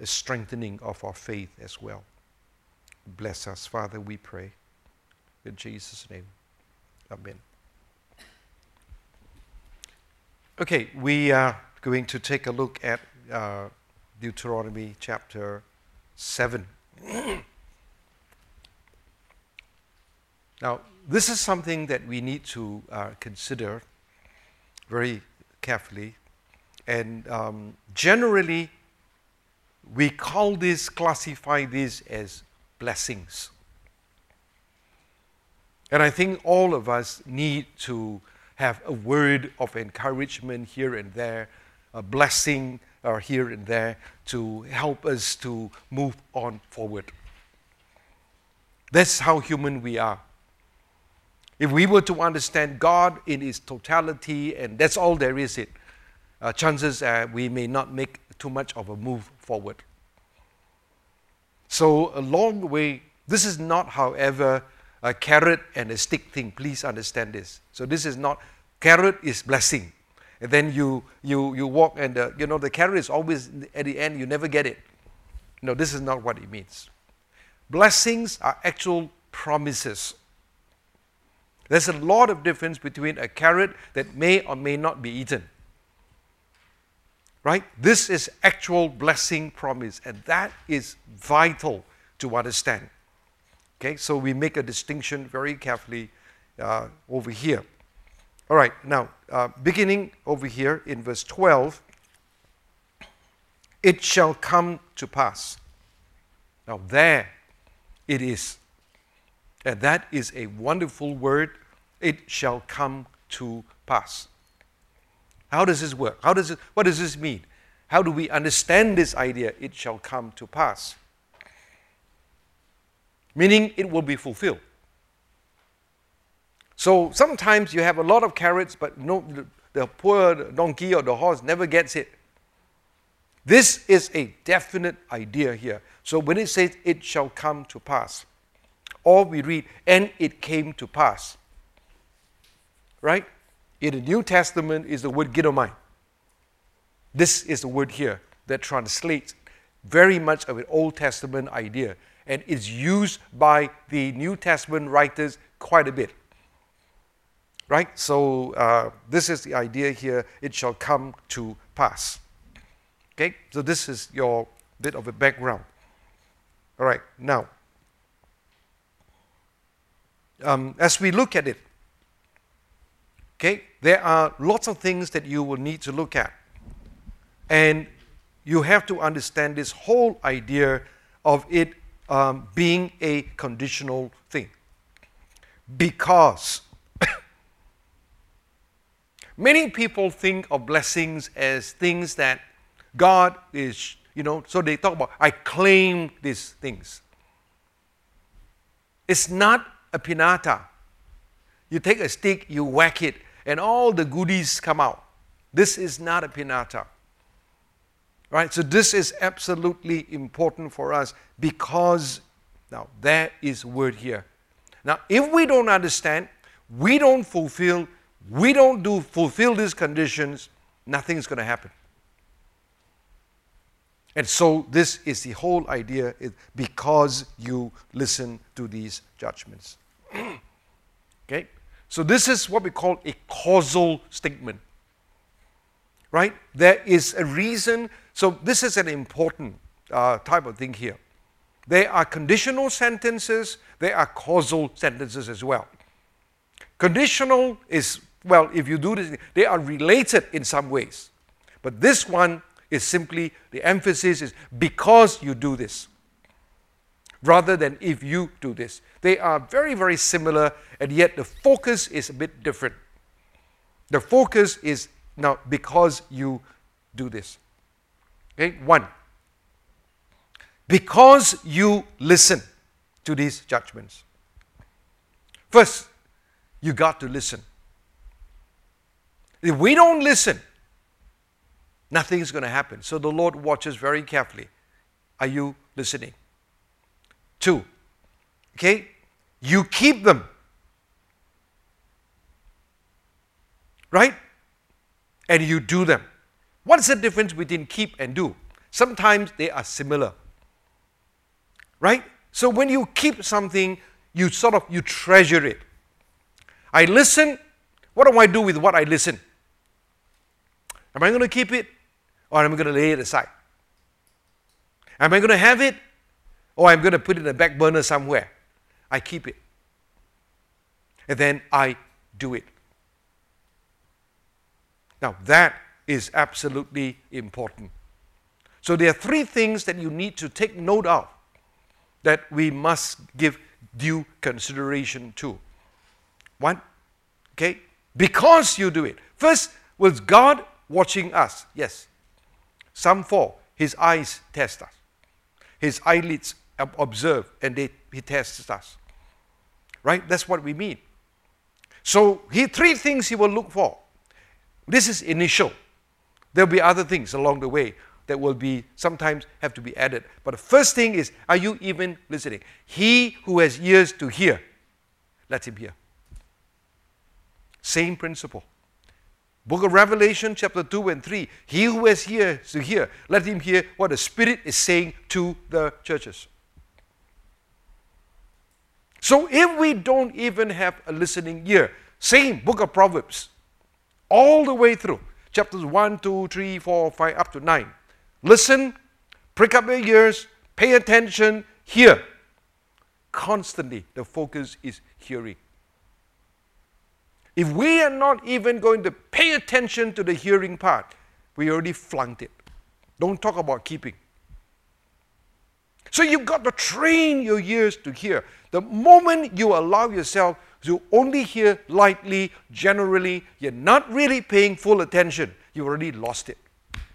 a strengthening of our faith as well. Bless us, Father, we pray. In Jesus' name, amen. Okay, we are going to take a look at Deuteronomy chapter 7. Now, this is something that we need to consider very carefully. And generally, we classify this as blessings. And I think all of us need to have a word of encouragement here and there, a blessing here and there to help us to move on forward. That's how human we are. If we were to understand God in His totality, and that's all there is, chances are we may not make too much of a move forward. So along the way, this is not, however, a carrot and a stick thing. Please understand this. So this is not, carrot is blessing. And then you walk and the carrot is always, at the end, you never get it. No, this is not what it means. Blessings are actual promises. There's a lot of difference between a carrot that may or may not be eaten. Right? This is actual blessing promise, and that is vital to understand. Okay, so we make a distinction very carefully over here. All right, now, beginning over here in verse 12, it shall come to pass. Now, there it is. And that is a wonderful word. It shall come to pass. How does this work? What does this mean? How do we understand this idea, it shall come to pass? Meaning it will be fulfilled. So sometimes you have a lot of carrots, but no, the poor donkey or the horse never gets it. This is a definite idea here. So when it says, it shall come to pass, or we read, and it came to pass. Right? In the New Testament is the word gidomai. This is the word here that translates very much of an Old Testament idea, and is used by the New Testament writers quite a bit. Right? So this is the idea here, it shall come to pass. Okay? So this is your bit of a background. All right, now, as we look at it, okay, there are lots of things that you will need to look at. And you have to understand this whole idea of it being a conditional thing. Because many people think of blessings as things that God is, so they talk about, I claim these things. It's not a pinata. You take a stick, you whack it, and all the goodies come out. This is not a pinata. Right? So this is absolutely important for us because, now, there is word here. Now, if we don't understand, we don't fulfill these conditions, nothing's going to happen. And so this is the whole idea, because you listen to these judgments. Okay? So this is what we call a causal statement. Right? There is a reason. So this is an important type of thing here. There are conditional sentences. There are causal sentences as well. Conditional is, well, if you do this, they are related in some ways. But this one is simply, the emphasis is because you do this, rather than if you do this. They are very, very similar, and yet the focus is a bit different. The focus is now because you do this. Okay, 1. Because you listen to these judgments. First, you got to listen. If we don't listen, nothing is going to happen. So the Lord watches very carefully. Are you listening? 2, okay, you keep them. Right? And you do them. What is the difference between keep and do? sometimes they are similar. Right? So when you keep something, you treasure it. I listen. What do I do with what I listen? Am I going to keep it, or am I going to lay it aside? Am I going to have it, or I'm going to put it in the back burner somewhere? I keep it. And then I do it. Now that is absolutely important. So there are three things that you need to take note of that we must give due consideration to. One, okay, because you do it. First, was God watching us? Yes. Psalm 4, His eyes test us. His eyelids observe and He tests us. Right? That's what we mean. So, three things He will look for. This is initial. There will be other things along the way that will be sometimes have to be added. But the first thing is, are you even listening? He who has ears to hear, let him hear. Same principle. Book of Revelation, chapter 2 and 3. He who has ears to hear, let him hear what the Spirit is saying to the churches. So if we don't even have a listening ear, same book of Proverbs, all the way through, chapters 1, 2, 3, 4, 5, up to 9. Listen, prick up your ears, pay attention, hear. Constantly, the focus is hearing. If we are not even going to pay attention to the hearing part, we already flunked it. Don't talk about keeping. So you've got to train your ears to hear. The moment you allow yourself to only hear lightly, generally, you're not really paying full attention, you've already lost it.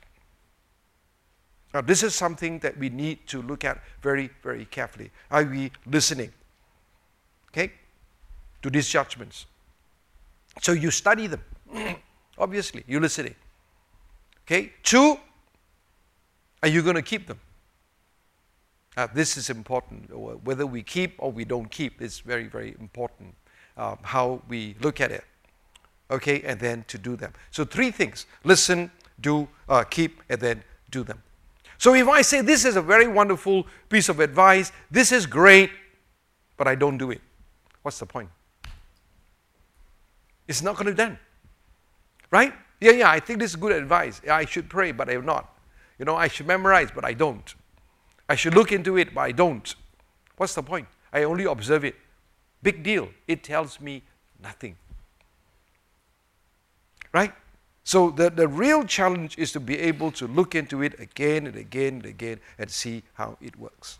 Now, this is something that we need to look at very, very carefully. Are we listening? Okay? To these judgments. So you study them. Obviously, you're listening. Okay? 2, are you going to keep them? This is important. Whether we keep or we don't keep is very, very important. How we look at it. Okay? And then to do them. So 3 things. Listen, do, keep, and then do them. So if I say this is a very wonderful piece of advice, this is great, but I don't do it, what's the point? It's not going to be done. Right? Yeah, I think this is good advice. I should pray, but I'm not. You know, I should memorize, but I don't. I should look into it, but I don't. What's the point? I only observe it. Big deal. It tells me nothing. Right? So the real challenge is to be able to look into it again and again and again and see how it works.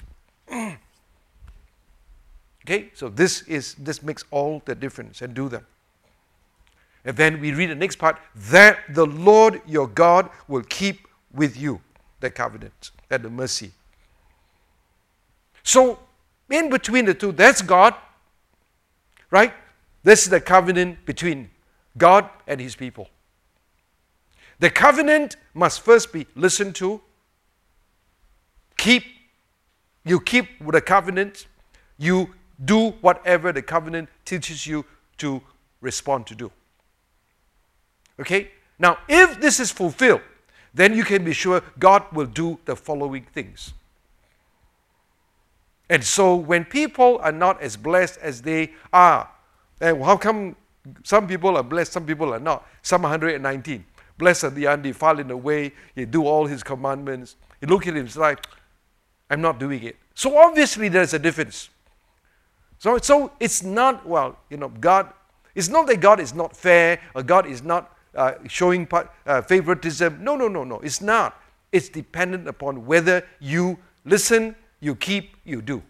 Okay? So this makes all the difference, and do them. And then we read the next part, that the Lord your God will keep with you the covenant and the mercy. So in between the two, that's God. Right? This is the covenant between God and His people. The covenant must first be listened to. You keep the covenant. You do whatever the covenant teaches you to respond to do. Okay? Now, if this is fulfilled, then you can be sure God will do the following things. And so when people are not as blessed as they are, and how come some people are blessed, some people are not? Psalm 119. Blessed are the undefiled in the way, he do all his commandments. He look at him and like, I'm not doing it. So obviously there's a difference. So it's not, God, it's not that God is not fair or God is not showing favoritism. No, it's not. It's dependent upon whether you listen, you keep, you do.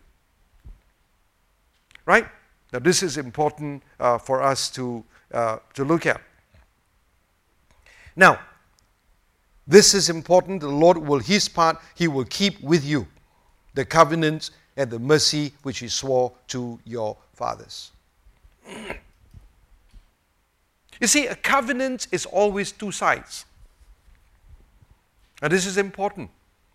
Right? Now this is important for us to look at. Now, this is important. The Lord will His part, He will keep with you the covenant and the mercy which He swore to your fathers. You see, a covenant is always 2 sides. And this is important.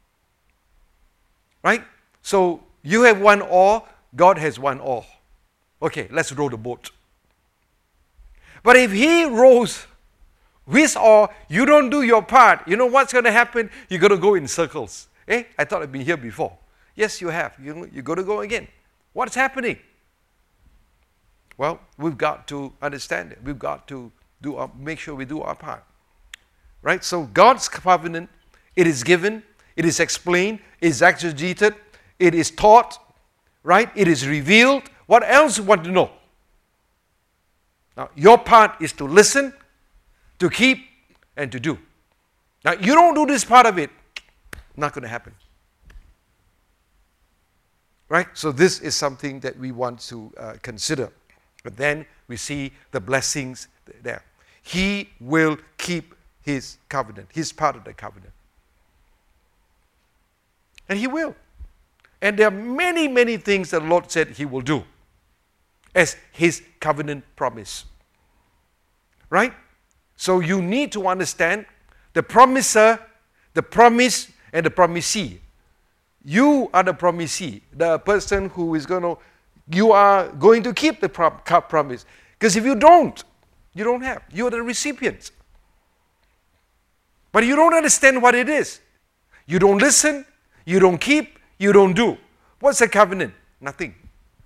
Right? So, you have one oar, God has one oar. Okay, let's row the boat. But if He rows With or you don't do your part, you know what's going to happen? You're going to go in circles. I thought I'd been here before. Yes, you have. You're going to go again. What's happening? Well, we've got to understand it. We've got to make sure we do our part. Right? So God's covenant, it is given, it is explained, it is exegeted, it is taught, right? It is revealed. What else you want to know? Now, your part is to listen, to keep, and to do. Now, you don't do this part of it, not going to happen. Right? So this is something that we want to consider. But then we see the blessings there. He will keep his covenant. He's part of the covenant. And he will. And there are many, many things that the Lord said he will do as his covenant promise. Right? So you need to understand the promiser, the promise, and the promisee. You are the promisee, the person who is you are going to keep the promise. Because if you don't have. You are the recipient. But you don't understand what it is. You don't listen, you don't keep, you don't do. What's a covenant? Nothing.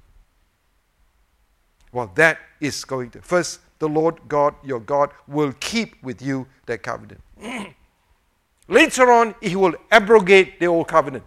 Well, that is going to. First, the Lord God, your God, will keep with you that covenant. Later on, he will abrogate the old covenant.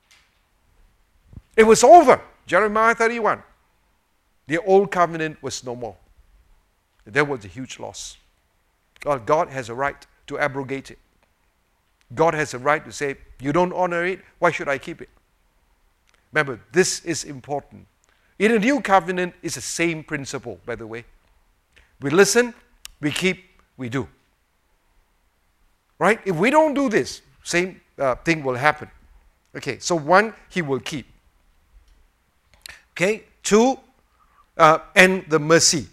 It was over. Jeremiah 31. The old covenant was no more. There was a huge loss. Well, God has a right to abrogate it. God has a right to say, you don't honor it, why should I keep it? Remember, this is important. In a new covenant, it's the same principle, by the way. We listen, we keep, we do. Right? If we don't do this, same thing will happen. Okay, so 1, he will keep. Okay, 2, and the mercy.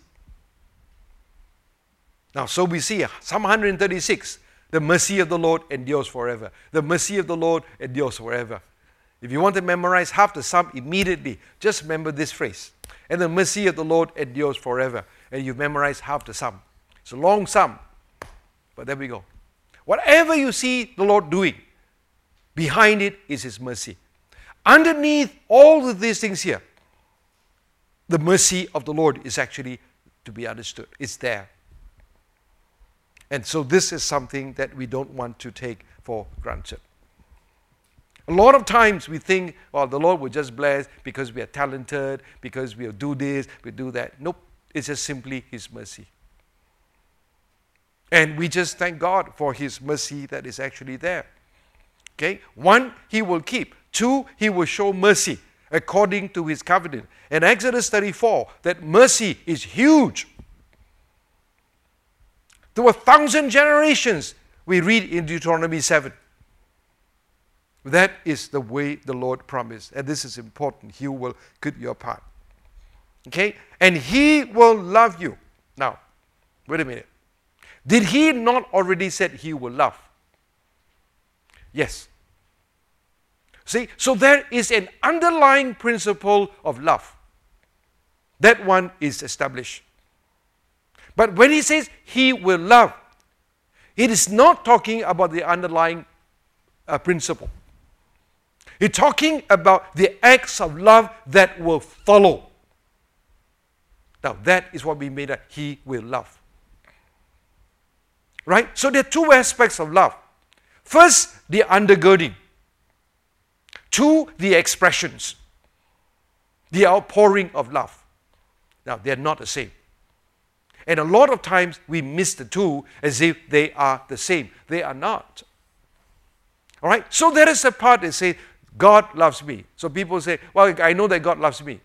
Now, so we see Psalm 136, the mercy of the Lord endures forever. The mercy of the Lord endures forever. If you want to memorize half the psalm immediately, just remember this phrase. And the mercy of the Lord endures forever. And you've memorized half the psalm. It's a long psalm, but there we go. Whatever you see the Lord doing, behind it is his mercy. Underneath all of these things here, the mercy of the Lord is actually to be understood. It's there. And so this is something that we don't want to take for granted. A lot of times we think, well, the Lord will just bless because we are talented, because we'll do this, we'll do that. Nope, it's just simply his mercy. And we just thank God for his mercy that is actually there. Okay, 1, he will keep. 2, he will show mercy according to his covenant. In Exodus 34, that mercy is huge. To 1,000 generations, we read in Deuteronomy 7. That is the way the Lord promised. And this is important. He will keep your part. Okay? And he will love you. Now, wait a minute. Did he not already said he will love? Yes. See, so there is an underlying principle of love. That one is established. But when he says he will love, it is not talking about the underlying principle. It's talking about the acts of love that will follow. Now, that is what we mean that he will love. Right? So there are 2 aspects of love. First, the undergirding. 2, the expressions. The outpouring of love. Now, they are not the same. And a lot of times we miss the 2 as if they are the same. They are not. All right? So there is a part that says, God loves me. So people say, well, I know that God loves me.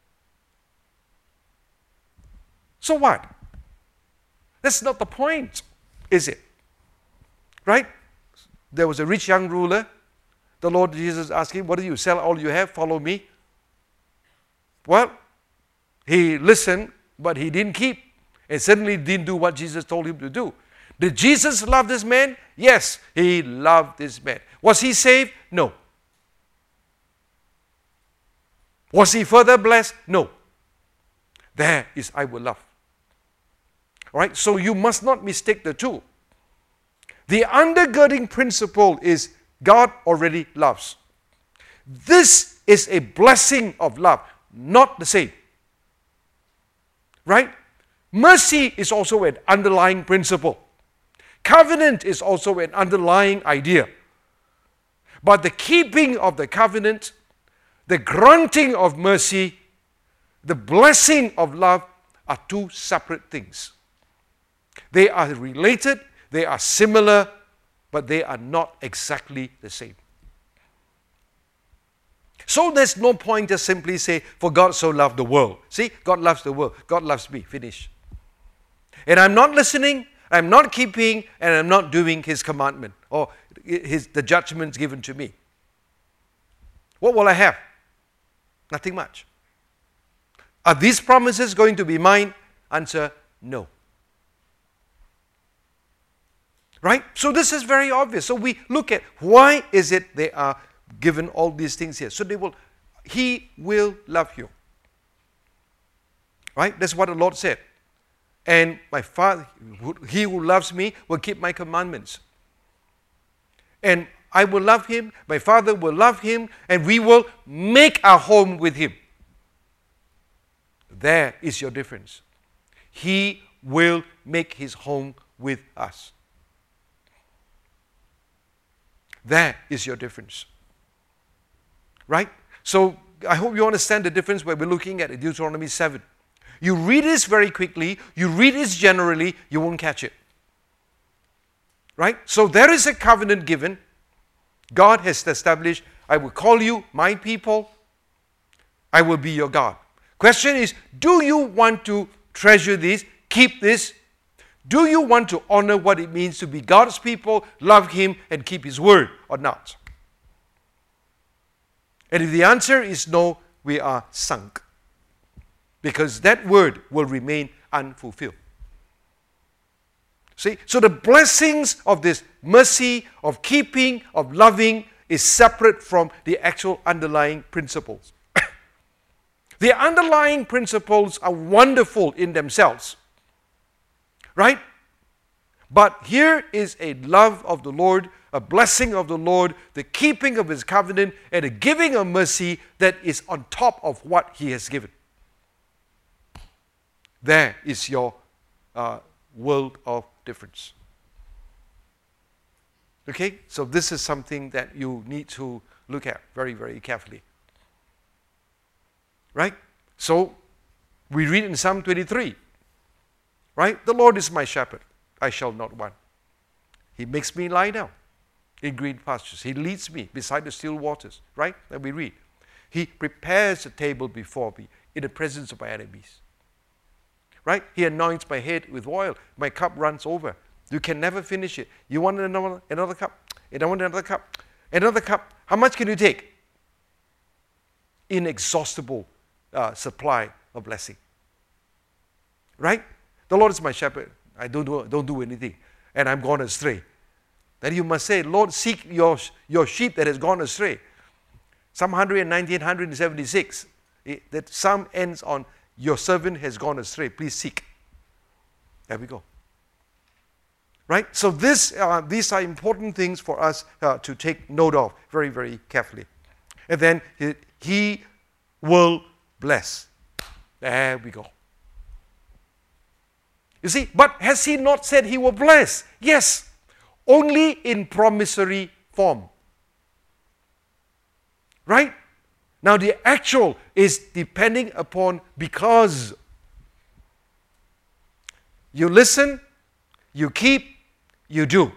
So what? That's not the point, is it? Right? There was a rich young ruler. The Lord Jesus asked him, what do you sell all you have? Follow me. Well, he listened, but he didn't keep. And certainly didn't do what Jesus told him to do. Did Jesus love this man? Yes, he loved this man. Was he saved? No. Was he further blessed? No. There is I will love. All right? So you must not mistake the 2. The undergirding principle is God already loves. This is a blessing of love, not the same. Right? Mercy is also an underlying principle. Covenant is also an underlying idea. But the keeping of the covenant, the granting of mercy, the blessing of love are two separate things. They are related, they are similar, but they are not exactly the same. So there's no point just simply say, for God so loved the world. See, God loves the world. God loves me. Finish. And I'm not listening, I'm not keeping, and I'm not doing His commandment or the judgments given to me. What will I have? Nothing much. Are these promises going to be mine? Answer, no. Right? So this is very obvious. So we look at why is it they are given all these things here. So He will love you. Right? That's what the Lord said. And my Father, He who loves me will keep my commandments. And I will love Him, my Father will love Him, and we will make our home with Him. There is your difference. He will make His home with us. There is your difference. Right? So I hope you understand the difference where we're looking at Deuteronomy 7. You read this very quickly, you read this generally, you won't catch it. Right? So there is a covenant given. God has established, I will call you my people, I will be your God. Question is, do you want to treasure this, keep this? Do you want to honor what it means to be God's people, love Him, and keep His word, or not? And if the answer is no, we are sunk. Because that word will remain unfulfilled. See, so the blessings of this mercy, of keeping, of loving is separate from the actual underlying principles. The underlying principles are wonderful in themselves. Right? But here is a love of the Lord, a blessing of the Lord, the keeping of His covenant, and a giving of mercy that is on top of what He has given. There is your world of difference. Okay? So this is something that you need to look at very, very carefully. Right? So, we read in Psalm 23. Right? The Lord is my shepherd. I shall not want. He makes me lie down in green pastures. He leads me beside the still waters. Right? That we read. He prepares a table before me in the presence of my enemies. Right? He anoints my head with oil. My cup runs over. You can never finish it. You want another cup? And I want another cup. Another cup. How much can you take? Inexhaustible supply of blessing. Right? The Lord is my shepherd. I don't do anything. And I'm gone astray. Then you must say, Lord, seek your sheep that has gone astray. Psalm 119, 176. That psalm ends on, your servant has gone astray. Please seek. There we go. Right? So these are important things for us to take note of very, very carefully. And then He will bless. There we go. You see, but has He not said He will bless? Yes, only in promissory form. Right? Now the actual is depending upon because you listen, you keep, you do.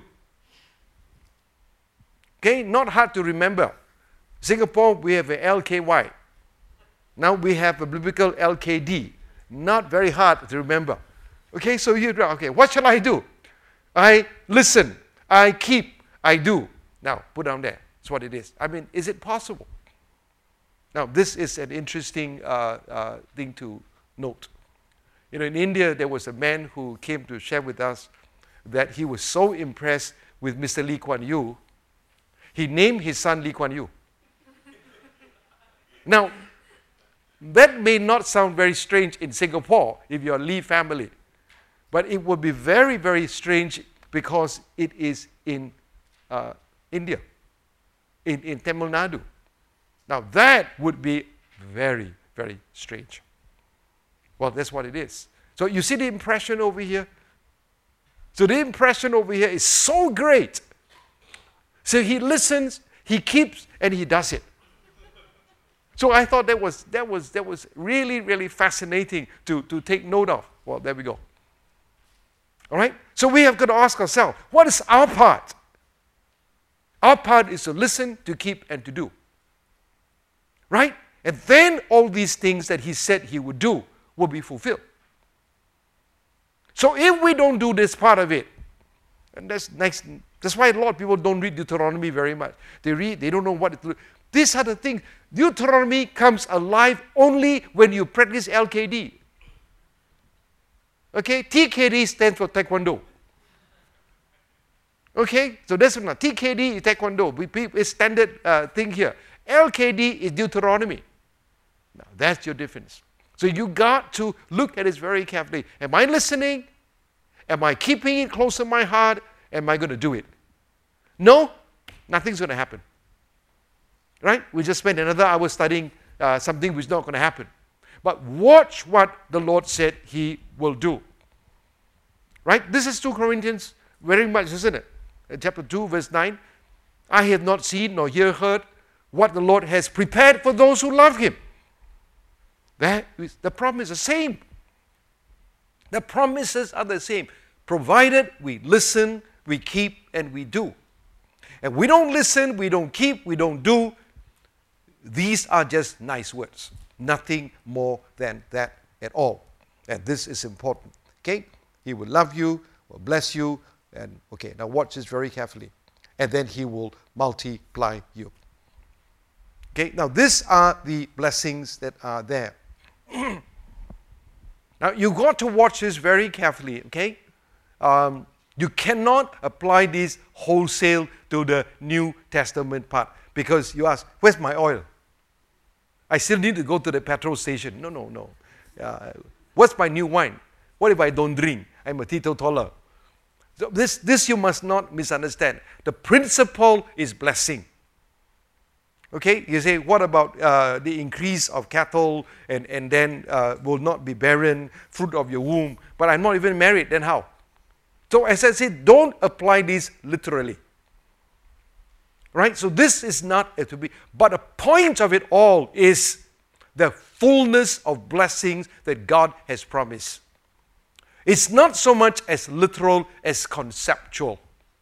Okay, not hard to remember. Singapore, we have a LKY. Now we have a biblical LKD. Not very hard to remember. Okay, so what shall I do? I listen, I keep, I do. Now, put down there. That's what it is. I mean, is it possible? Now, this is an interesting thing to note. You know, in India, there was a man who came to share with us that he was so impressed with Mr. Lee Kuan Yew, he named his son Lee Kuan Yew. Now, that may not sound very strange in Singapore if you're a Lee family, but it would be very, very strange because it is in India, in Tamil Nadu. Now that would be very, very strange. Well, that's what it is. So you see the impression over here? So the impression over here is so great. So he listens, he keeps, and he does it. So I thought that was really, really fascinating to take note of. Well, there we go. All right? So we have got to ask ourselves, what is our part? Our part is to listen, to keep, and to do. Right? And then all these things that he said he would do will be fulfilled. So if we don't do this part of it, and that's why a lot of people don't read Deuteronomy very much. They don't know what it is. These are the things. Deuteronomy comes alive only when you practice LKD. Okay? TKD stands for Taekwondo. Okay? So that's not. TKD is Taekwondo. It's standard thing here. LKD is Deuteronomy. Now, that's your difference. So you got to look at this very carefully. Am I listening? Am I keeping it close to my heart? Am I going to do it? No, nothing's going to happen. Right? We just spent another hour studying something which is not going to happen. But watch what the Lord said he will do. Right? This is 2 Corinthians very much, isn't it? Chapter 2, verse 9. I have not seen nor heard what the Lord has prepared for those who love him. The promise is the same. The promises are the same, provided we listen, we keep, and we do. And we don't listen, we don't keep, we don't do. These are just nice words. Nothing more than that at all. And this is important. Okay? He will love you, will bless you, and okay, now watch this very carefully. And then he will multiply you. Okay, now these are the blessings that are there. Now you got to watch this very carefully, okay? You cannot apply this wholesale to the New Testament part because you ask, where's my oil? I still need to go to the petrol station. No. What's my new wine? What if I don't drink? I'm a teetotaler. So this you must not misunderstand. The principle is blessing. Okay, you say, what about the increase of cattle and then will not be barren, fruit of your womb, but I'm not even married, then how? So as I said, don't apply this literally. Right? So this is not to be, but the point of it all is the fullness of blessings that God has promised. It's not so much as literal as conceptual.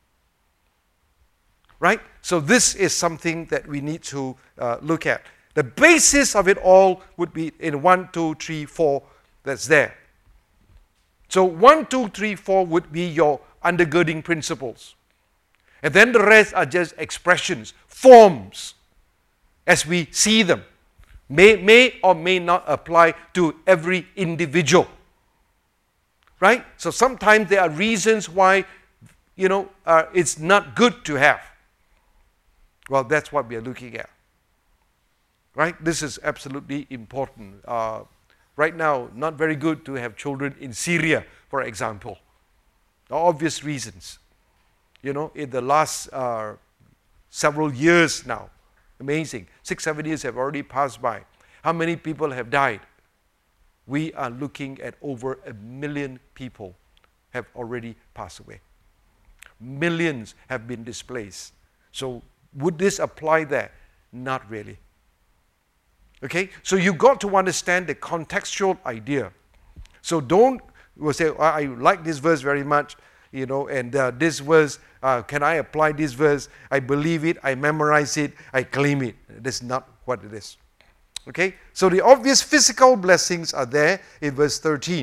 Right? So this is something that we need to look at. The basis of it all would be in 1, 2, 3, 4 that's there. So 1, 2, 3, 4 would be your undergirding principles. And then the rest are just expressions, forms, as we see them. May or may not apply to every individual. Right? So sometimes there are reasons why, it's not good to have. Well, that's what we are looking at. Right? This is absolutely important. Right now, not very good to have children in Syria, for example. Obvious reasons. In the last several years now, amazing, 6-7 years have already passed by. How many people have died? We are looking at over 1 million people have already passed away. Millions have been displaced. So would this apply there? Not really. Okay? So you got to understand the contextual idea. So don't say, I like this verse very much, and this verse, can I apply this verse? I believe it, I memorize it, I claim it. That's not what it is. Okay? So the obvious physical blessings are there in verse 13.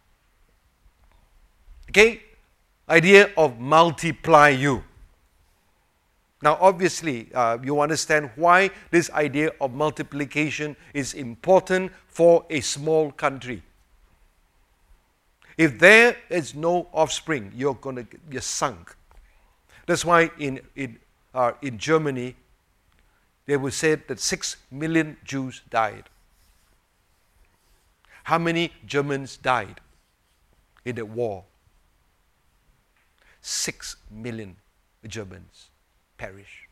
Okay? Idea of multiply you. Now, obviously, you understand why this idea of multiplication is important for a small country. If there is no offspring, you're sunk. That's why in Germany, they would say that 6 million Jews died. How many Germans died in the war? 6 million Germans perished.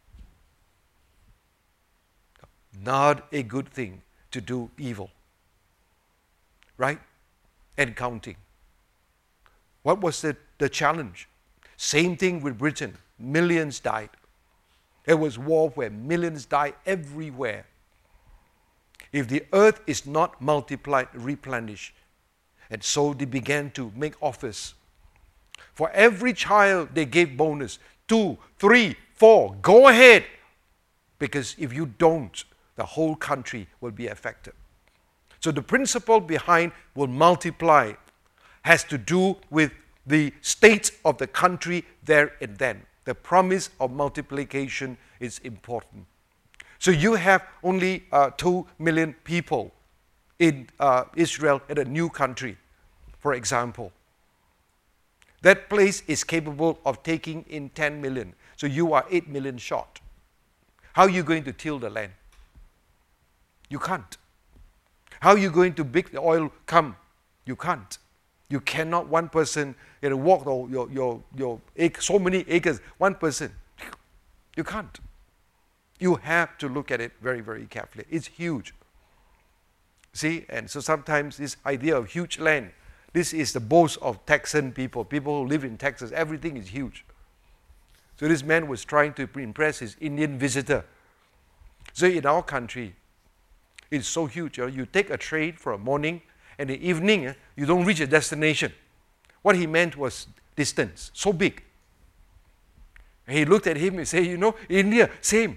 Not a good thing to do evil. Right? And counting. What was the challenge? Same thing with Britain. Millions died. There was war where millions died everywhere. If the earth is not multiplied, replenished. And so they began to make offers. For every child they gave bonus. 2, 3, 4. Go ahead. Because if you don't, the whole country will be affected. So the principle behind will multiply has to do with the state of the country there and then. The promise of multiplication is important. So you have only 2 million people in Israel in a new country, for example. That place is capable of taking in 10 million. So you are 8 million short. How are you going to till the land? You can't. How are you going to make the oil come? You can't. You cannot one person walk your so many acres, one person. You can't. You have to look at it very, very carefully. It's huge. See, and so sometimes this idea of huge land, this is the boast of Texan people who live in Texas. Everything is huge. So this man was trying to impress his Indian visitor. So in our country, it's so huge. You take a train for a morning, and in the evening, you don't reach a destination. What he meant was distance, so big. And he looked at him and said, India, same.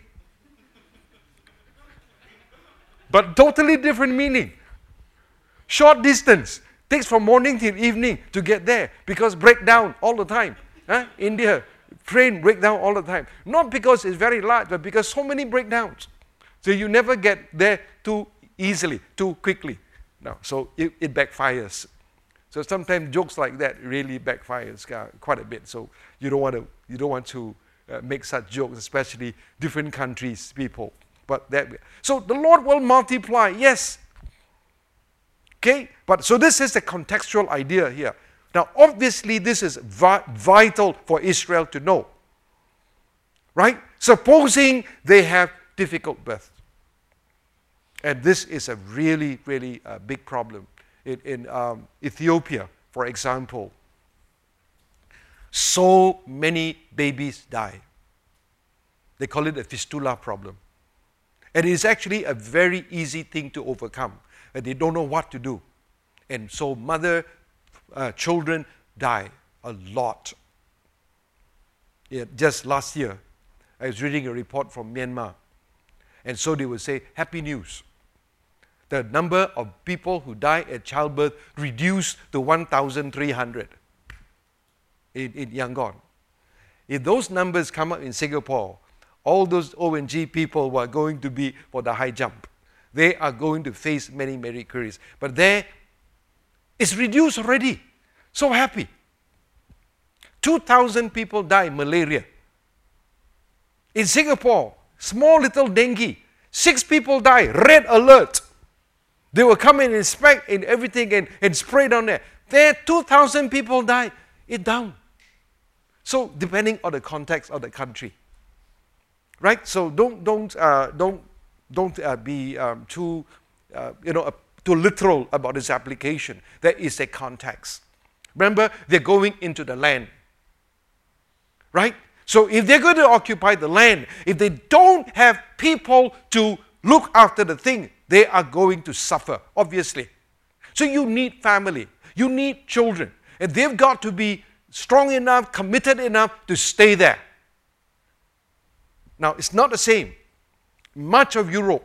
But totally different meaning. Short distance. Takes from morning till evening to get there because breakdown all the time. India, train breakdown all the time. Not because it's very large, but because so many breakdowns. So you never get there too easily, too quickly. No, so it backfires. So sometimes jokes like that really backfires quite a bit. So you don't want to make such jokes, especially different countries, people. So the Lord will multiply, yes. Okay, but so this is the contextual idea here. Now, obviously, this is vital for Israel to know. Right? Supposing they have difficult birth. And this is a really, really big problem. In Ethiopia, for example, so many babies die. They call it a fistula problem. And it is actually a very easy thing to overcome. And they don't know what to do. And so children die a lot. Just last year, I was reading a report from Myanmar. And so they would say, happy news. The number of people who die at childbirth reduced to 1,300 in Yangon. If those numbers come up in Singapore, all those ONG people who are going to be for the high jump, they are going to face many, many queries. But there, it's reduced already. So happy. 2,000 people die malaria. In Singapore, small little dengue, 6 people die, red alert. They will come and inspect and everything and spray down there. There, 2,000 people die. It's down. So depending on the context of the country, right? So don't be too literal about this application. There is a context. Remember, they're going into the land, right? So if they're going to occupy the land, if they don't have people to look after the thing, they are going to suffer, obviously. So you need family. You need children. And they've got to be strong enough, committed enough to stay there. Now, it's not the same. Much of Europe,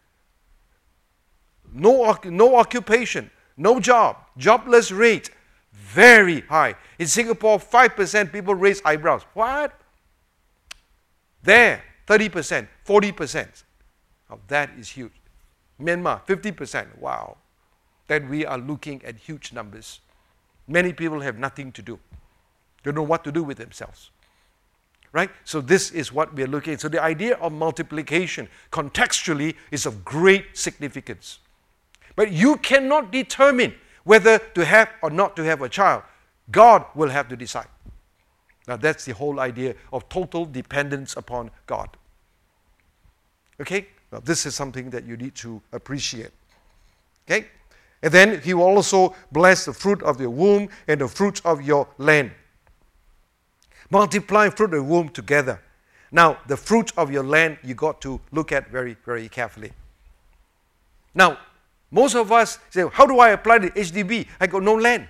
no occupation, no job, jobless rate, very high. In Singapore, 5% people raise eyebrows. What? There, 30%, 40%. Now, that is huge. Myanmar, 50%. Wow. Then we are looking at huge numbers. Many people have nothing to do. They don't know what to do with themselves. Right? So this is what we are looking at. So the idea of multiplication contextually is of great significance. But you cannot determine whether to have or not to have a child. God will have to decide. Now that's the whole idea of total dependence upon God. Okay? Now this is something that you need to appreciate. Okay? And then he will also bless the fruit of your womb and the fruits of your land. Multiply fruit of the womb together. Now, the fruit of your land you got to look at very, very carefully. Now, most of us say, how do I apply the HDB? I got no land.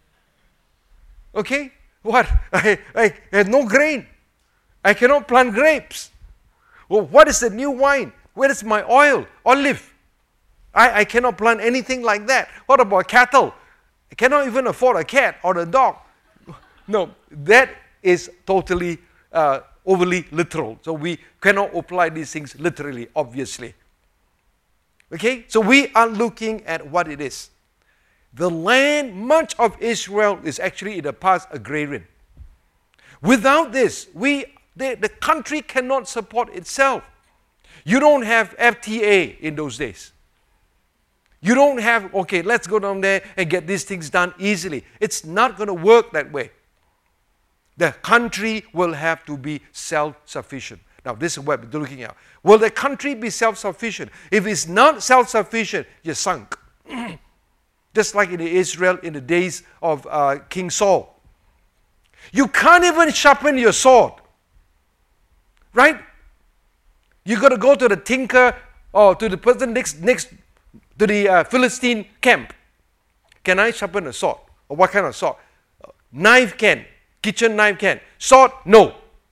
Okay? What? I have no grain. I cannot plant grapes. Well, what is the new wine? Where is my olive? I cannot plant anything like that. What about cattle? I cannot even afford a cat or a dog. No, that is totally overly literal. So we cannot apply these things literally, obviously. Okay? So we are looking at what it is. The land, much of Israel is actually in the past agrarian. Without this, the country cannot support itself. You don't have FTA in those days. You don't have, okay, let's go down there and get these things done easily. It's not going to work that way. The country will have to be self-sufficient. Now, this is what we're looking at. Will the country be self-sufficient? If it's not self-sufficient, you're sunk. Just like in Israel in the days of King Saul. You can't even sharpen your sword. Right? You got to go to the tinker or to the person next to the Philistine camp. Can I sharpen a sword? Or what kind of sword? Knife can. Kitchen knife can. Sword? No.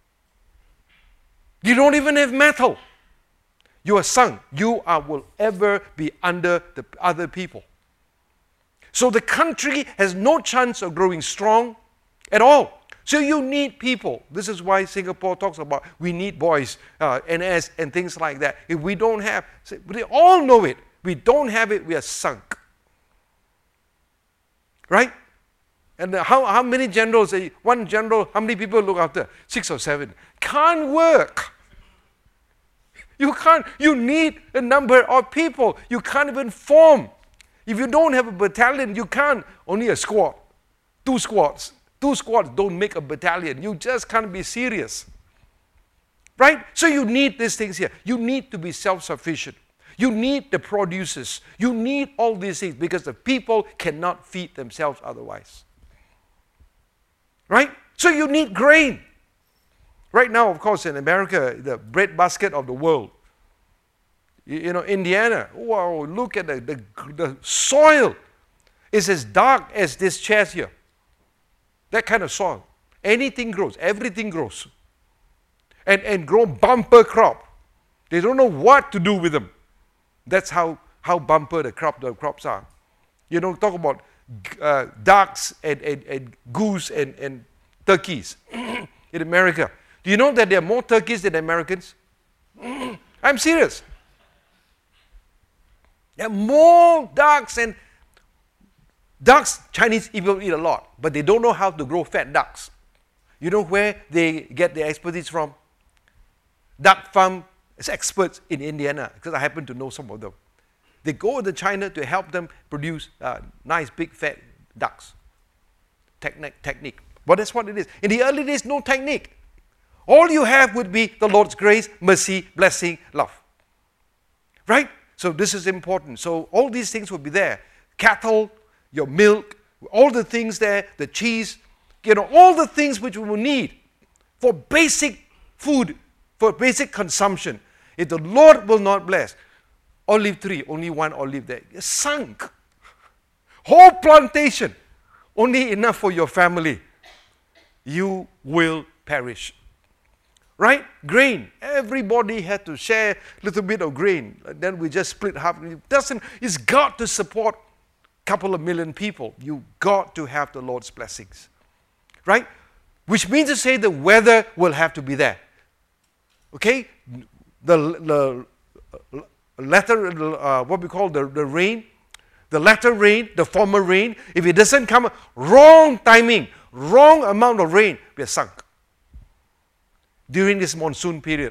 You don't even have metal. You are sunk. You will ever be under the other people. So the country has no chance of growing strong at all. So you need people. This is why Singapore talks about we need boys, NS, and things like that. If we don't have, they all know it. We don't have it, we are sunk. Right? And how many generals, one general, how many people look after? 6 or 7. Can't work. You can't. You need a number of people. You can't even form. If you don't have a battalion, you can't. Only a squad. 2 squads. 2 squads don't make a battalion. You just can't be serious. Right? So you need these things here. You need to be self-sufficient. You need the producers. You need all these things because the people cannot feed themselves otherwise. Right? So you need grain. Right now, of course, in America, the breadbasket of the world. You know, Indiana, wow, look at the soil. It's as dark as this chair here. That kind of soil. Anything grows. Everything grows. And grow bumper crop. They don't know what to do with them. That's how bumper the crops are. You don't talk about ducks and goose and turkeys in America. Do you know that there are more turkeys than Americans? I'm serious. There are more ducks and ducks. Chinese people eat a lot, but they don't know how to grow fat ducks. You know where they get their expertise from? Duck farm experts in Indiana, because I happen to know some of them. They go to China to help them produce nice big fat ducks. Technique. But that's what it is. In the early days, no technique. All you have would be the Lord's grace, mercy, blessing, love. Right? So this is important. So all these things will be there. Cattle, your milk, all the things there, the cheese, all the things which we will need for basic food, for basic consumption. If the Lord will not bless, olive tree, only one olive there, you're sunk. Whole plantation, only enough for your family. You will perish. Right? Grain. Everybody had to share a little bit of grain. Then we just split half. It's got to support a couple of million people. You got to have the Lord's blessings. Right? Which means to say the weather will have to be there. Okay? The latter, what we call the rain, the latter rain, the former rain, if it doesn't come, wrong timing, wrong amount of rain, we are sunk. During this monsoon period,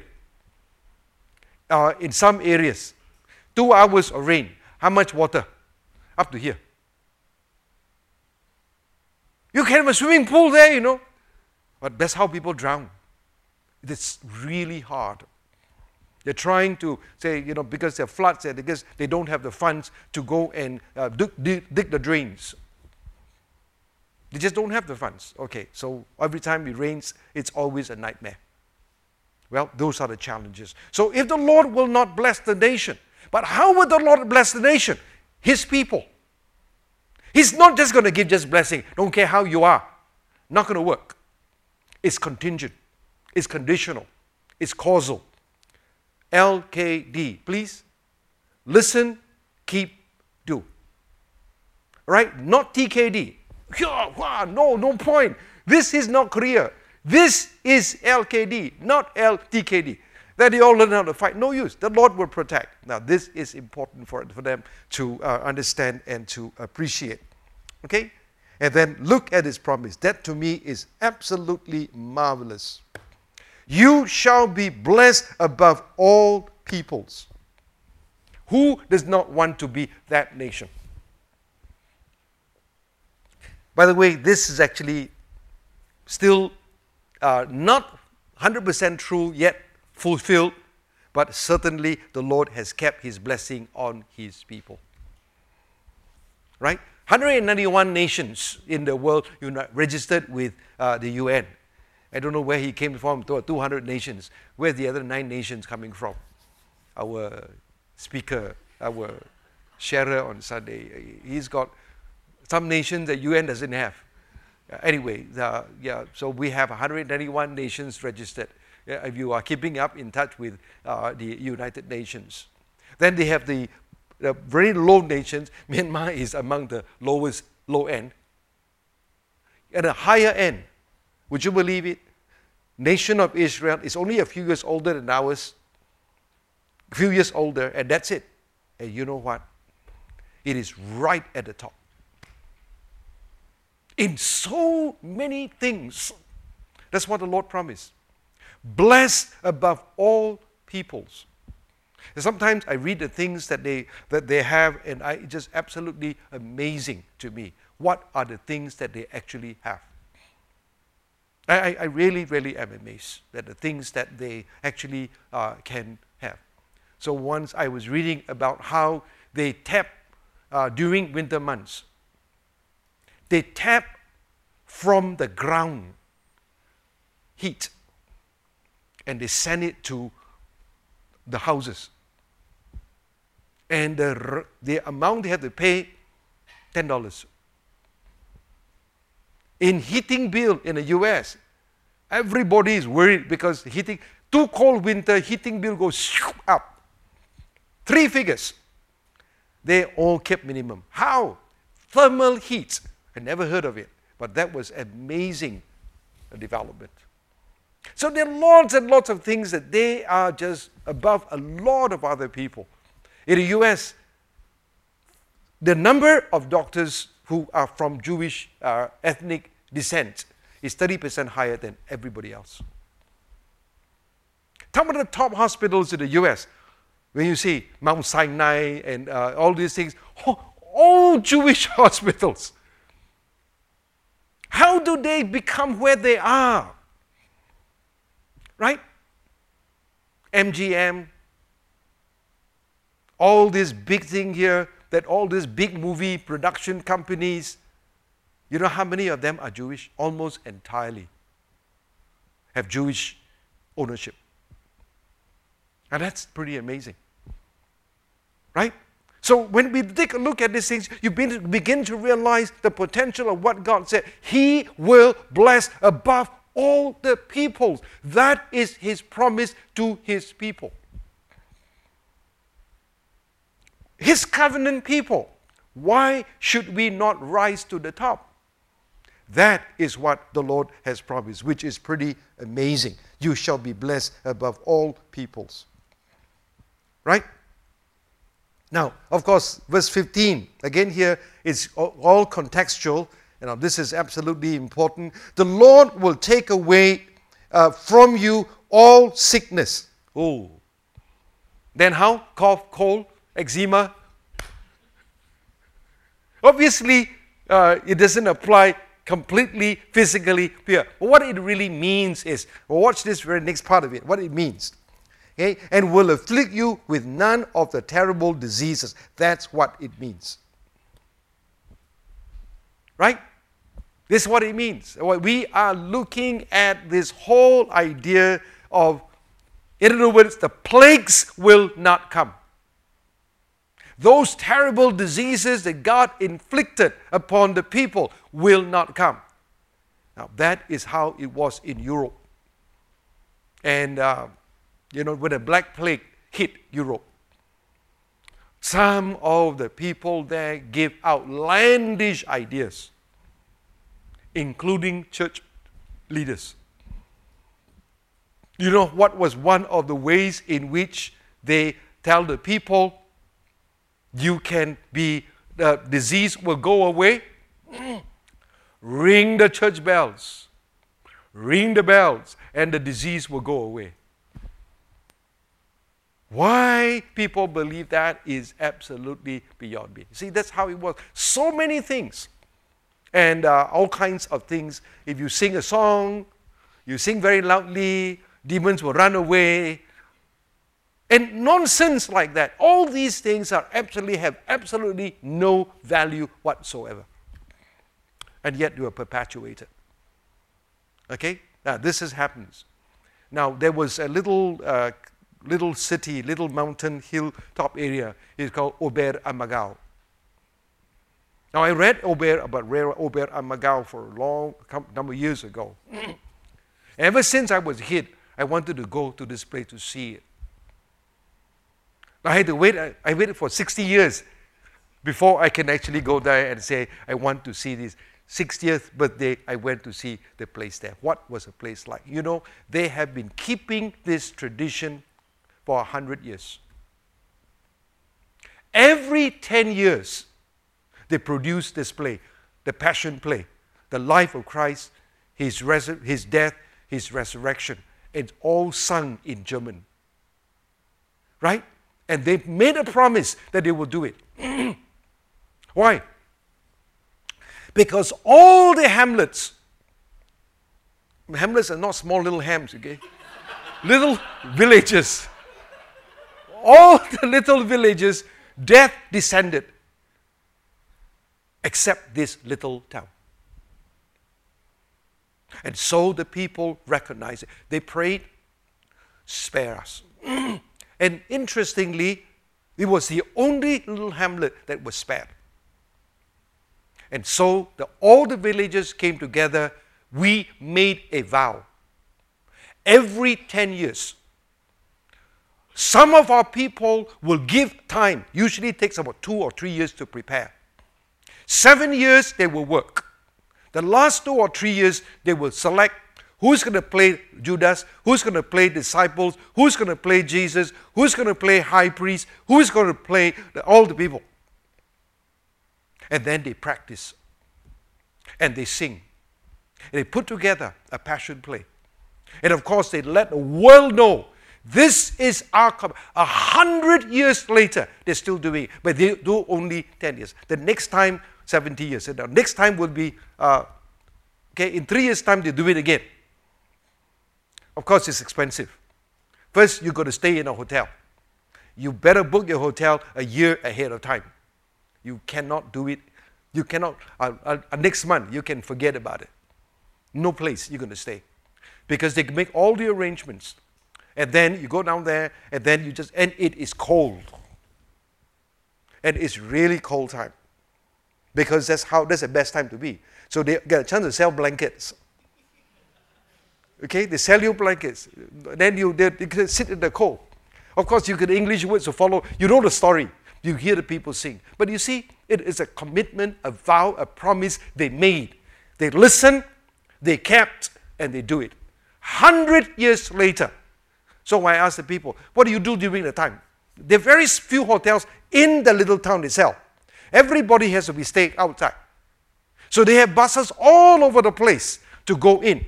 in some areas, 2 hours of rain, how much water? Up to here. You can have a swimming pool there, But that's how people drown. It's really hard. They're trying to say, because there are floods and because they don't have the funds to go and dig the drains. They just don't have the funds. Okay, so every time it rains, it's always a nightmare. Well, those are the challenges. So if the Lord will not bless the nation, but how would the Lord bless the nation? His people. He's not just going to give just blessing. Don't care how you are. Not going to work. It's contingent. It's conditional. It's causal. LKD. Please listen, keep, do. Right? Not TKD. No point. This is not Korea. This is LKD, not LTKD. That they all learn how to fight. No use. The Lord will protect. Now, this is important for them to understand and to appreciate. Okay? And then look at His promise. That to me is absolutely marvelous. You shall be blessed above all peoples. Who does not want to be that nation? By the way, this is actually still not 100% true yet fulfilled, but certainly the Lord has kept His blessing on His people. Right? 191 nations in the world registered with the UN. I don't know where he came from, 200 nations. Where's the other 9 nations coming from? Our speaker, our sharer on Sunday, he's got some nations that UN doesn't have. Anyway, so we have 191 nations registered. If you are keeping up in touch with the United Nations. Then they have the very low nations. Myanmar is among the low end. At a higher end, would you believe it? Nation of Israel is only a few years older than ours. A few years older, and that's it. And you know what? It is right at the top. In so many things. That's what the Lord promised. Blessed above all peoples. And sometimes I read the things that they have, and it's just absolutely amazing to me. What are the things that they actually have? I really, really am amazed at the things that they actually can have. So once I was reading about how they tap during winter months. They tap from the ground heat and they send it to the houses. And the amount they have to pay, $10. In heating bill in the US, everybody is worried because heating, too cold winter, heating bill goes up. 3 figures. They all kept minimum. How? Thermal heat. I never heard of it, but that was amazing development. So there are lots and lots of things that they are just above a lot of other people. In the US, the number of doctors who are from Jewish ethnic descent is 30% higher than everybody else. Some of the top hospitals in the US, when you see Mount Sinai and all these things, all Jewish hospitals. How do they become where they are? Right? MGM, all this big thing here, that all these big movie production companies, you know how many of them are Jewish? Almost entirely have Jewish ownership. And that's pretty amazing. Right? So when we take a look at these things, you begin to realize the potential of what God said. He will bless above all the peoples. That is His promise to His people. His covenant people. Why should we not rise to the top? That is what the Lord has promised, which is pretty amazing. You shall be blessed above all peoples. Right? Now, of course, verse 15, again here, it's all contextual. This is absolutely important. The Lord will take away from you all sickness. Oh. Then how? Cough, cold, eczema. Obviously, it doesn't apply completely physically pure. But what it really means is, well, watch this very next part of it, what it means. Okay? And will afflict you with none of the terrible diseases. That's what it means. Right? This is what it means. We are looking at this whole idea of, in other words, the plagues will not come. Those terrible diseases that God inflicted upon the people will not come. Now, that is how it was in Europe. And, when the Black Plague hit Europe, some of the people there gave outlandish ideas, including church leaders. You know what was one of the ways in which they tell the people, the disease will go away? Ring the church bells. Ring the bells, and the disease will go away. Why people believe that is absolutely beyond me. See, that's how it was. So many things. And all kinds of things. If you sing a song, you sing very loudly, demons will run away. And nonsense like that. All these things have absolutely no value whatsoever. And yet you are perpetuated. Okay? Now this happens. Now there was a little city, little mountain hilltop area. It's called Ober-Ammergau. Now I read about Ober-Ammergau for a long number of years ago. Ever since I was a kid, I wanted to go to this place to see it. I had to wait. I waited for 60 years before I can actually go there and say, I want to see this. 60th birthday, I went to see the place there. What was the place like? You know, they have been keeping this tradition for 100 years. Every 10 years, they produce this play, the Passion Play, the life of Christ, His death, His resurrection. It's all sung in German. Right? And they made a promise that they will do it. Why? Because all the hamlets are not small little hams, okay? Little villages. All the little villages, death descended. Except this little town. And so the people recognized it. They prayed, spare us. And interestingly, it was the only little hamlet that was spared. And so all the villagers came together. We made a vow. Every 10 years, some of our people will give time. Usually it takes about 2 or 3 years to prepare. 7 years, they will work. The last 2 or 3 years, they will select who's going to play Judas, who's going to play disciples, who's going to play Jesus, who's going to play high priest, who's going to play all the people. And then they practice. And they sing. And they put together a passion play. And of course, they let the world know this is our 100 years later, they're still doing it. But they do only 10 years. The next time, 70 years. And the next time will be, in 3 years' time, they do it again. Of course, it's expensive. First, you've got to stay in a hotel. You better book your hotel a year ahead of time. You cannot do it. You cannot, next month, you can forget about it. No place you're going to stay. Because they make all the arrangements. And then you go down there, and then and it is cold. And it's really cold time. Because that's the best time to be. So they get a chance to sell blankets. Okay, they sell you blankets. Then you can sit in the cold. Of course, you get English words to follow. You know the story. You hear the people sing. But you see, it is a commitment, a vow, a promise they made. They listened, they kept, and they do it. 100 years later. So I ask the people, what do you do during the time? There are very few hotels in the little town itself. Everybody has to be staying outside. So they have buses all over the place to go in.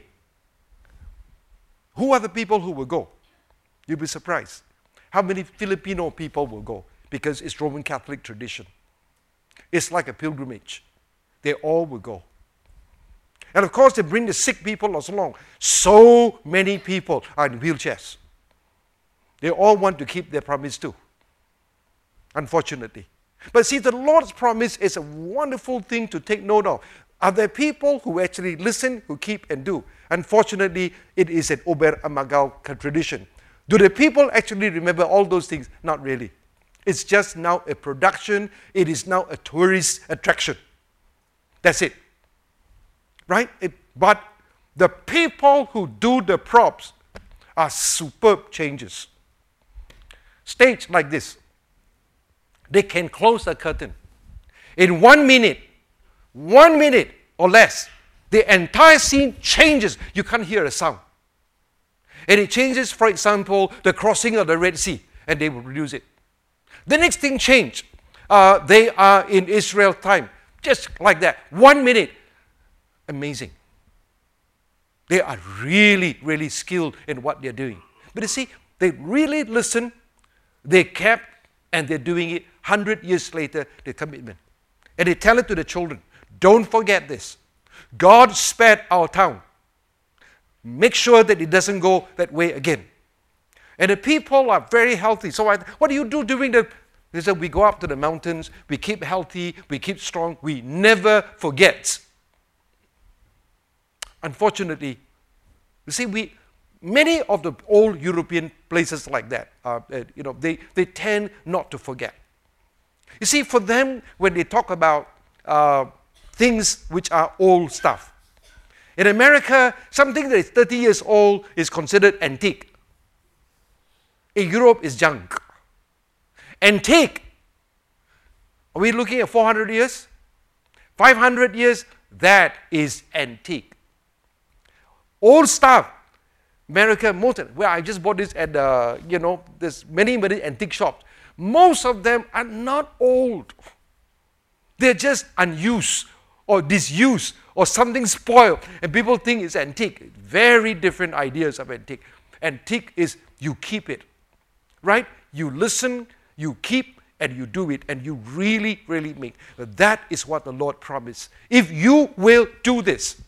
Who are the people who will go? You'll be surprised. How many Filipino people will go? Because it's Roman Catholic tradition. It's like a pilgrimage. They all will go. And of course, they bring the sick people along. So many people are in wheelchairs. They all want to keep their promise too, unfortunately. But see, the Lord's promise is a wonderful thing to take note of. Are there people who actually listen, who keep and do? Unfortunately, it is an Ober Amagau tradition. Do the people actually remember all those things? Not really. It's just now a production. It is now a tourist attraction. That's it. Right? But the people who do the props are superb changes. Stage like this. They can close the curtain. In 1 minute or less, the entire scene changes. You can't hear a sound. And it changes, for example, the crossing of the Red Sea, and they will reduce it. The next thing changed. They are in Israel time. Just like that. 1 minute. Amazing. They are really, really skilled in what they're doing. But you see, they really listen, they kept, and they're doing it 100 years later, the commitment. And they tell it to the children. Don't forget this. God spared our town. Make sure that it doesn't go that way again. And the people are very healthy. So what do you do during the... They said, we go up to the mountains, we keep healthy, we keep strong, we never forget. Unfortunately, you see, many of the old European places like that, they tend not to forget. You see, for them, when they talk about things which are old stuff, in America, something that is 30 years old is considered antique. In Europe, it's junk. Antique. Are we looking at 400 years? 500 years? That is antique. Old stuff. America, well, I just bought this at, there's many antique shops. Most of them are not old. They're just unused or disused or something spoiled. And people think it's antique. Very different ideas of antique. Antique is you keep it. Right? You listen, you keep, and you do it, and you really, really make. That is what the Lord promised. If you will do this,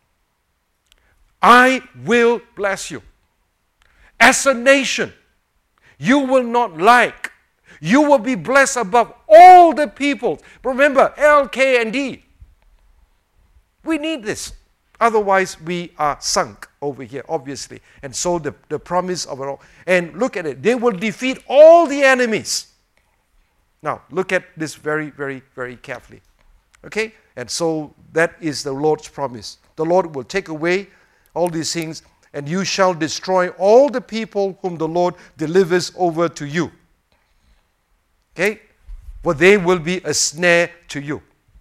I will bless you. As a nation, you will not lack. You will be blessed above all the peoples. Remember, L, K, and D. We need this. Otherwise, we are sunk over here, obviously. And so the promise of it all. And look at it. They will defeat all the enemies. Now, look at this very, very, very carefully. Okay? And so that is the Lord's promise. The Lord will take away all these things, and you shall destroy all the people whom the Lord delivers over to you. Okay? For they will be a snare to you.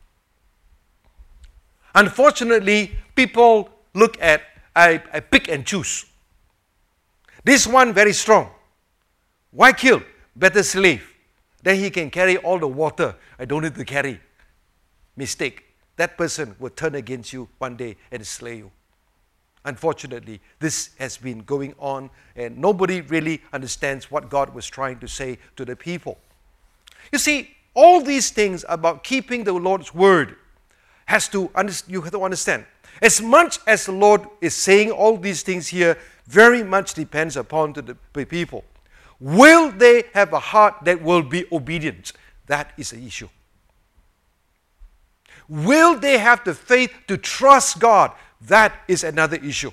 Unfortunately, people look at, I pick and choose. This one very strong. Why kill? Better slave. Then he can carry all the water I don't need to carry. Mistake. That person will turn against you one day and slay you. Unfortunately, this has been going on, and nobody really understands what God was trying to say to the people. You see, all these things about keeping the Lord's word you have to understand. As much as the Lord is saying all these things here, very much depends upon the people. Will they have a heart that will be obedient? That is the issue. Will they have the faith to trust God? That is another issue.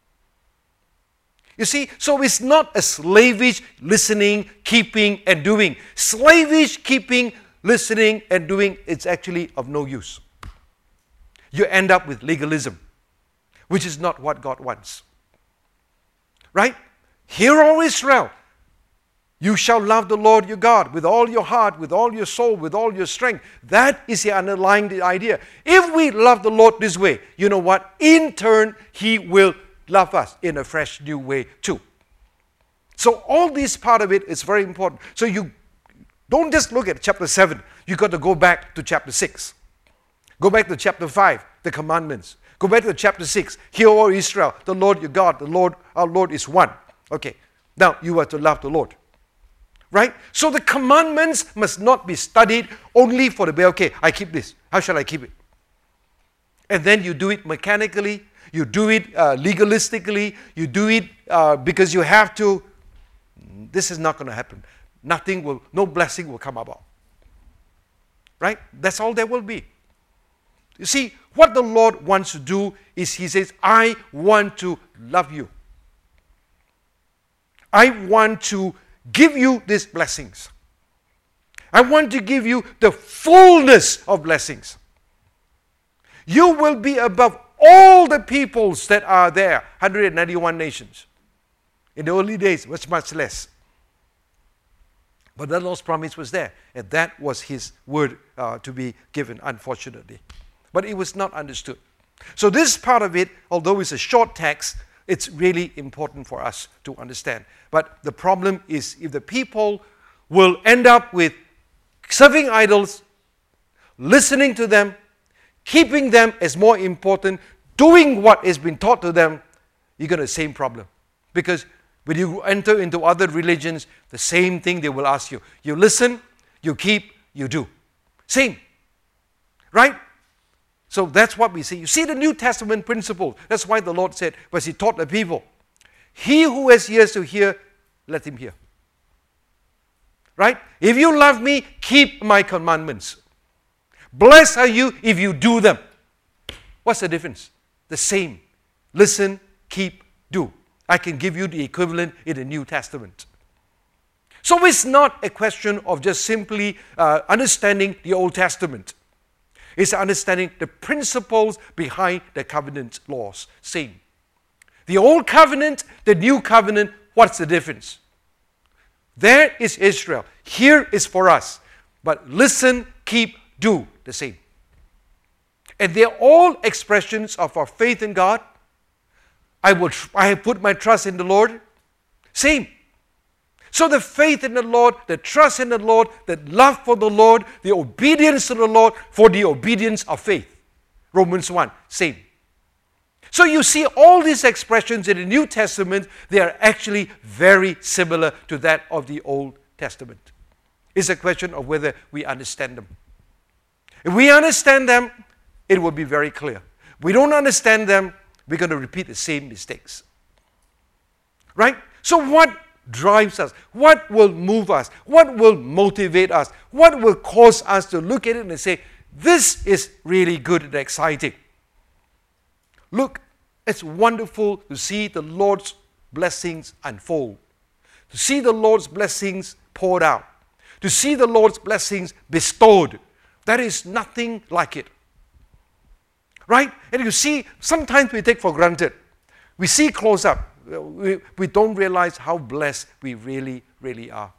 You see, so it's not a slavish listening, keeping, and doing. Slavish keeping, listening, and doing, it's actually of no use. You end up with legalism, which is not what God wants. Right? Hear, O Israel, you shall love the Lord your God with all your heart, with all your soul, with all your strength. That is the underlying idea. If we love the Lord this way, you know what? In turn, He will love us in a fresh new way too. So all this part of it is very important. So you don't just look at chapter 7. You've got to go back to chapter 6. Go back to chapter 5, the commandments. Go back to chapter 6. Hear, O Israel, the Lord your God, the Lord, our Lord is one. Okay, now you are to love the Lord. Right? So the commandments must not be studied only for the, okay, I keep this. How shall I keep it? and then you do it mechanically, you do it legalistically, you do it because you have to, this is not going to happen. No blessing will come about. Right? That's all there will be. You see, what the Lord wants to do is He says, I want to love you. I want to give you these blessings. I want to give you the fullness of blessings. You will be above all the peoples that are there, 191 nations. In the early days, it was much less. But the Lord's promise was there, and that was His word to be given, unfortunately. But it was not understood. So this part of it, although it's a short text, it's really important for us to understand. But the problem is if the people will end up with serving idols, listening to them, keeping them as more important, doing what has been taught to them, you're going to have the same problem. Because when you enter into other religions, the same thing they will ask you. You listen, you keep, you do. Same. Right? So that's what we see. You see the New Testament principle. That's why the Lord said, as He taught the people, he who has ears to hear, let him hear. Right? If you love me, keep my commandments. Blessed are you if you do them. What's the difference? The same. Listen, keep, do. I can give you the equivalent in the New Testament. So it's not a question of just simply understanding the Old Testament. It's understanding the principles behind the covenant laws. Same. The Old Covenant, the New Covenant, what's the difference? There is Israel. Here is for us. But listen, keep, do the same. And they're all expressions of our faith in God. I have put my trust in the Lord. Same. So the faith in the Lord, the trust in the Lord, the love for the Lord, the obedience to the Lord for the obedience of faith. Romans 1, same. So you see all these expressions in the New Testament, they are actually very similar to that of the Old Testament. It's a question of whether we understand them. If we understand them, it will be very clear. If we don't understand them, we're going to repeat the same mistakes. Right? So what drives us? What will move us? What will motivate us? What will cause us to look at it and say, this is really good and exciting? Look, it's wonderful to see the Lord's blessings unfold. To see the Lord's blessings poured out. To see the Lord's blessings bestowed. There is nothing like it. Right? And you see, sometimes we take for granted. We see close up. We don't realize how blessed we really, really are.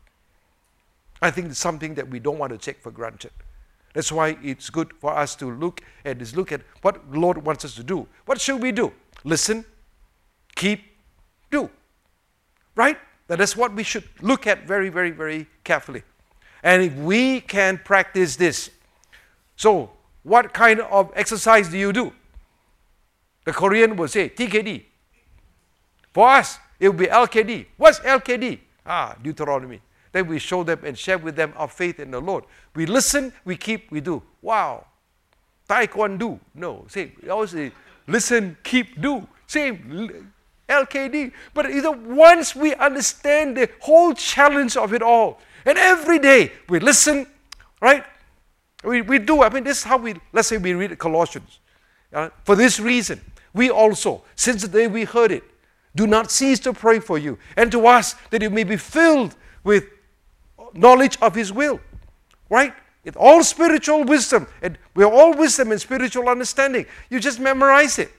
I think it's something that we don't want to take for granted. That's why it's good for us to look at what the Lord wants us to do. What should we do? Listen, keep, do. Right? That's what we should look at very, very, very carefully. And if we can practice this, so what kind of exercise do you do? The Korean will say TKD. For us, it will be LKD. What's LKD? Deuteronomy. Then we show them and share with them our faith in the Lord. We listen, we keep, we do. Wow. Taekwondo. No, same. We always say, listen, keep, do. Same. LKD. But once we understand the whole challenge of it all, and every day we listen, right? We do. I mean, this is how let's say we read Colossians. For this reason, we also, since the day we heard it, do not cease to pray for you, and to us that you may be filled with knowledge of His will. Right? It's all spiritual wisdom. And we're all wisdom and spiritual understanding. You just memorize it.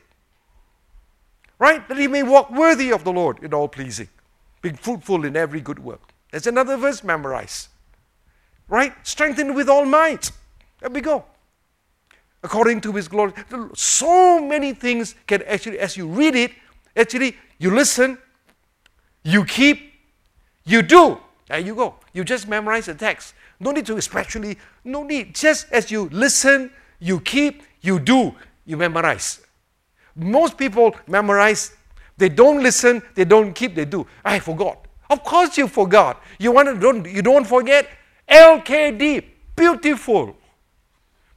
Right? That you may walk worthy of the Lord in all pleasing, being fruitful in every good work. There's another verse, memorize. Right? Strengthened with all might. There we go. According to His glory. So many things can actually, as you read it, actually, you listen, you keep, you do. There you go. You just memorize the text. No need to especially, no need. Just as you listen, you keep, you do, you memorize. Most people memorize. They don't listen, they don't keep, they do. I forgot. Of course you forgot. You don't forget. LKD, beautiful.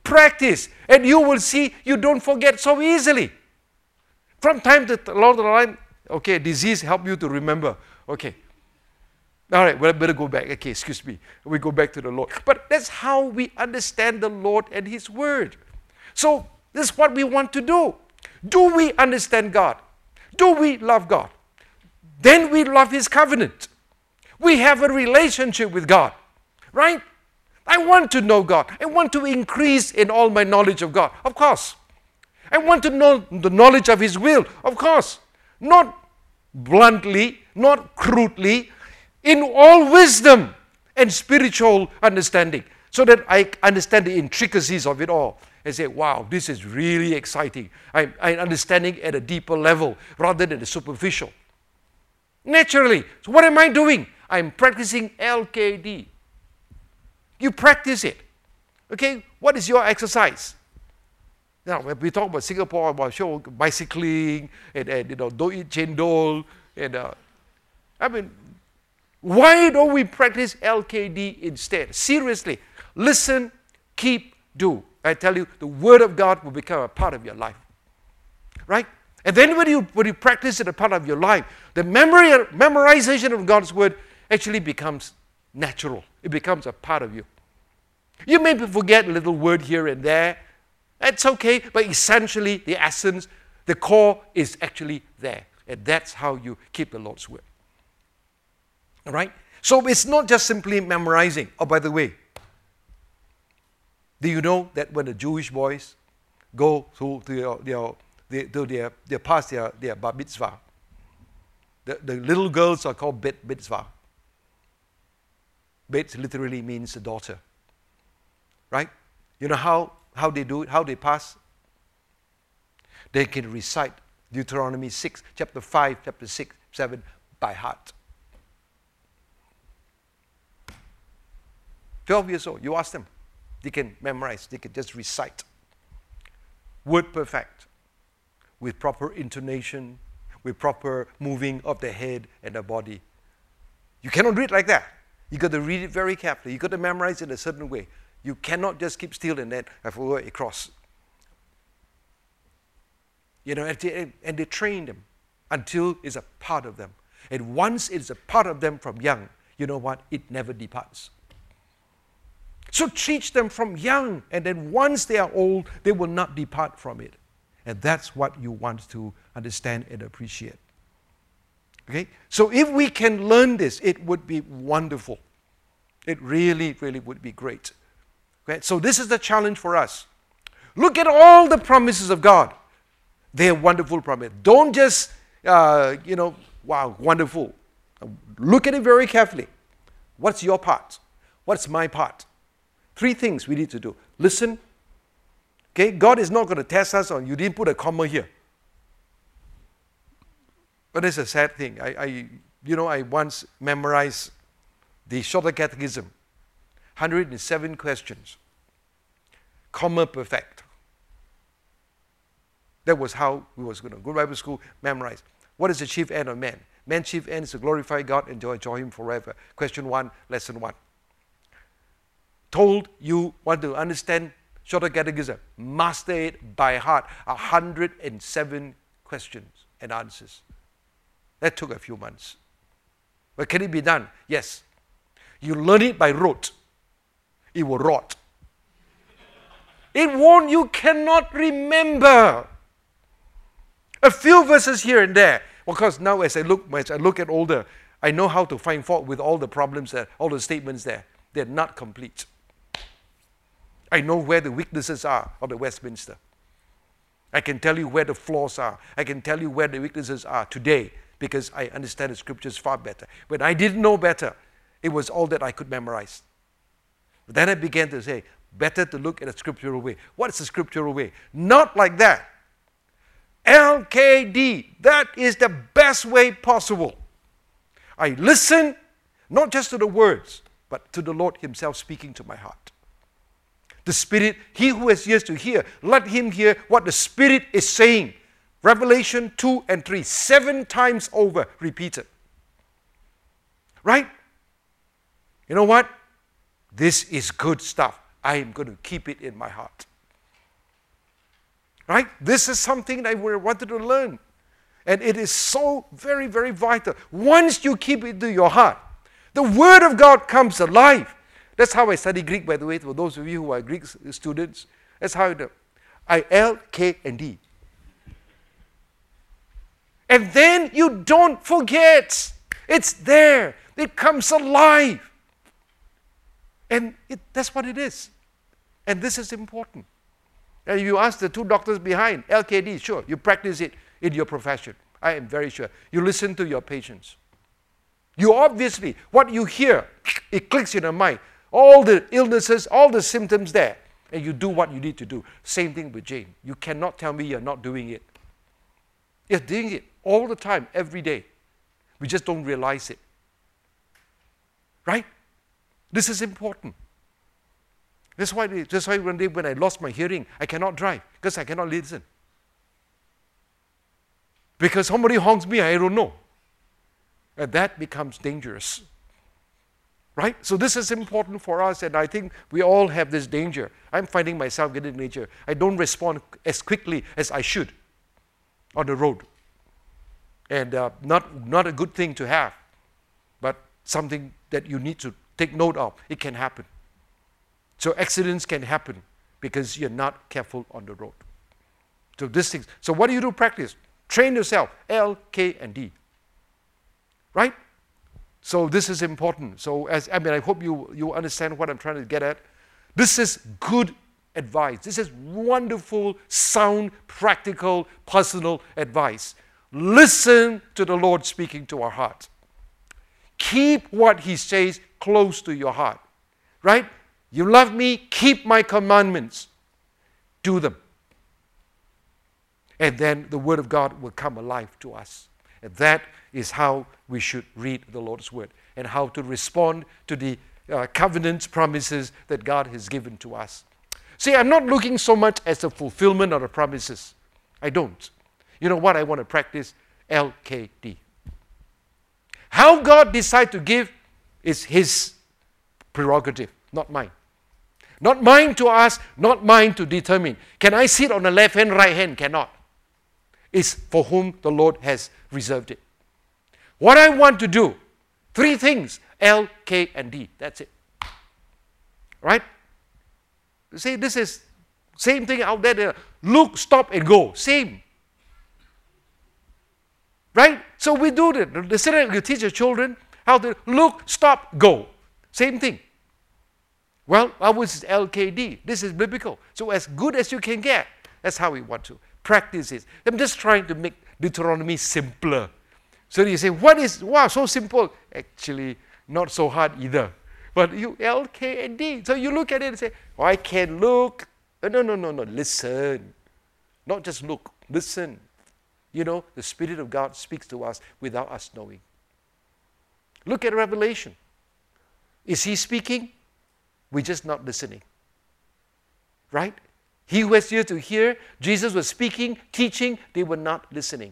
Practice, and you will see you don't forget so easily. From time to time, okay, disease help you to remember. Okay. All right, well, I better go back. Okay, excuse me. We go back to the Lord. But that's how we understand the Lord and His Word. So, this is what we want to do. Do we understand God? Do we love God? Then we love His covenant. We have a relationship with God, right? I want to know God. I want to increase in all my knowledge of God, of course. I want to know the knowledge of His will, of course. Not bluntly, not crudely, in all wisdom and spiritual understanding, so that I understand the intricacies of it all and say, wow, this is really exciting. I'm understanding at a deeper level rather than the superficial. Naturally. So what am I doing? I'm practicing LKD. You practice it. Okay? What is your exercise? Now, when we talk about Singapore, about bicycling, and don't eat chendol, and why don't we practice LKD instead? Seriously, listen, keep, do. I tell you, the Word of God will become a part of your life, right? And then when you practice it a part of your life, the memorization of God's Word actually becomes natural. It becomes a part of you. You may forget a little word here and there. That's okay, but essentially the essence, the core is actually there. And that's how you keep the Lord's Word. All right? So it's not just simply memorizing. Oh, by the way, do you know that when the Jewish boys go to pass their bar mitzvah, the little girls are called bet mitzvah. Bet literally means the daughter. Right? You know how they do it, how they pass? They can recite Deuteronomy 6, chapter 5, chapter 6, 7 by heart. 12 years old, you ask them. They can memorize, they can just recite. Word perfect, with proper intonation, with proper moving of the head and the body. You cannot read like that. You got to read it very carefully. You got to memorize it a certain way. You cannot just keep still and then I forgot across. And they train them until it's a part of them. And once it's a part of them from young, you know what? It never departs. So teach them from young, and then once they are old, they will not depart from it. And that's what you want to understand and appreciate. Okay? So if we can learn this, it would be wonderful. It really, really would be great. Okay? So this is the challenge for us. Look at all the promises of God. They are wonderful promises. Don't just, wow, wonderful. Look at it very carefully. What's your part? What's my part? 3 things we need to do. Listen. Okay, God is not going to test us on you didn't put a comma here. But it's a sad thing. I once memorized the Shorter Catechism, 107 questions, comma perfect. That was how we was going to go to Bible school, memorize. What is the chief end of man? Man's chief end is to glorify God and enjoy Him forever. Question 1, lesson 1. Told you want to understand Shorter Catechism, master it by heart. 107 questions and answers. That took a few months. But can it be done? Yes. You learn it by rote. It will rot. It won't, you cannot remember. A few verses here and there. Because now as I look at older, I know how to find fault with all the problems there, all the statements there. They're not complete. I know where the weaknesses are of the Westminster. I can tell you where the flaws are. I can tell you where the weaknesses are today because I understand the scriptures far better. When I didn't know better, it was all that I could memorize. But then I began to say, better to look at a scriptural way. What is the scriptural way? Not like that. LKD, that is the best way possible. I listen not just to the words, but to the Lord Himself speaking to my heart. The Spirit, he who has ears to hear, let him hear what the Spirit is saying. Revelation 2 and 3, 7 times over repeated. Right? You know what? This is good stuff. I am going to keep it in my heart. Right? This is something that we wanted to learn. And it is so very, very vital. Once you keep it to your heart, the Word of God comes alive. That's how I study Greek, by the way, for those of you who are Greek students. That's how I do. L, K, and D. And then you don't forget. It's there. It comes alive. And that's what it is. And this is important. And you ask the two doctors behind, LKD, sure, you practice it in your profession. I am very sure. You listen to your patients. You obviously, what you hear, it clicks in your mind. All the illnesses, all the symptoms there. And you do what you need to do. Same thing with Jane. You cannot tell me you're not doing it. You're doing it all the time, every day. We just don't realize it. Right? This is important. That's why one day when I lost my hearing, I cannot drive because I cannot listen. Because somebody honks me, I don't know. And that becomes dangerous. Right? So this is important for us, and I think we all have this danger. I'm finding myself getting danger. I don't respond as quickly as I should on the road. And not a good thing to have, but something that you need to take note of. It can happen. So accidents can happen because you're not careful on the road. So these things. So what do you do? Practice. Train yourself. L, K, and D. Right? So this is important. So I hope you understand what I'm trying to get at. This is good advice. This is wonderful, sound, practical, personal advice. Listen to the Lord speaking to our heart. Keep what He says close to your heart. Right? You love me, keep my commandments. Do them. And then the Word of God will come alive to us. And that is how we should read the Lord's Word and how to respond to the covenant promises that God has given to us. See, I'm not looking so much as the fulfillment of the promises. I don't. You know what I want to practice? LKD. How God decides to give is His prerogative, not mine. Not mine to ask, not mine to determine. Can I sit on the left hand, right hand? Cannot. It's for whom the Lord has reserved it. What I want to do, 3 things, L, K, and D. That's it. Right? See, this is same thing out there. Look, stop, and go. Same. Right? So we do that. The student will teach your children how to look, stop, go. Same thing. Well, ours is LKD. This is biblical. So as good as you can get, that's how we want to practice it. I'm just trying to make Deuteronomy simpler. So you say, wow, so simple. Actually, not so hard either. But you L, K, and D. So you look at it and say, oh, I can look. No. Listen. Not just look. Listen. You know, the Spirit of God speaks to us without us knowing. Look at Revelation. Is He speaking? We're just not listening. Right? He who has ears to hear, Jesus was speaking, teaching, they were not listening.